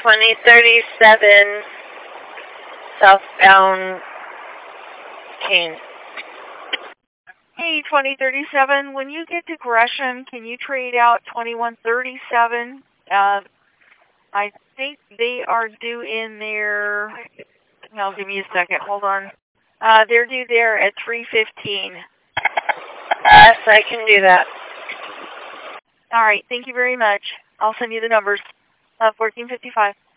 2037 southbound Kane. Hey, 2037, when you get to Gresham, can you trade out 2137? I think they are due in there. No, give me a second. Hold on. They're due there at 3:15. Yes, I can do that. All right. Thank you very much. I'll send you the numbers. 1455.